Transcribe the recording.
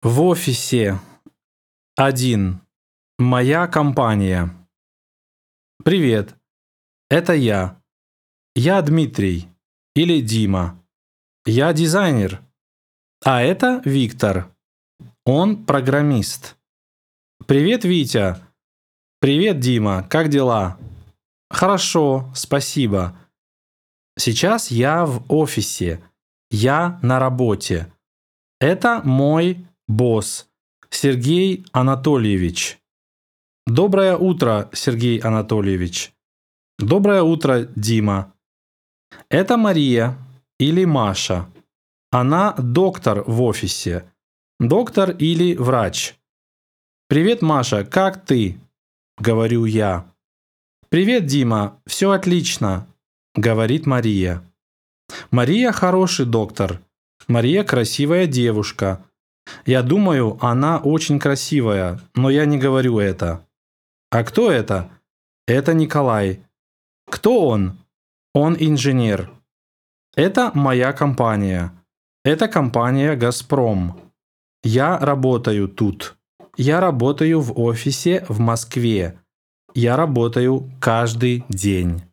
В офисе 1. Моя компания. Привет, это я. Я Дмитрий или Дима. Я дизайнер. А это Виктор. Он программист. Привет, Витя. Привет, Дима. Как дела? Хорошо, спасибо. Сейчас я в офисе. Я на работе. Это мой босс, Сергей Анатольевич. Доброе утро, Сергей Анатольевич. Доброе утро, Дима. Это Мария или Маша. Она доктор в офисе. Доктор или врач. Привет, Маша, как ты? Говорю я. Привет, Дима, все отлично, говорит Мария. Мария хороший доктор. Мария красивая девушка. Я думаю, она очень красивая, но я не говорю это. А кто это? Это Николай. Кто он? Он инженер. Это моя компания. Это компания «Газпром». Я работаю тут. Я работаю в офисе в Москве. Я работаю каждый день.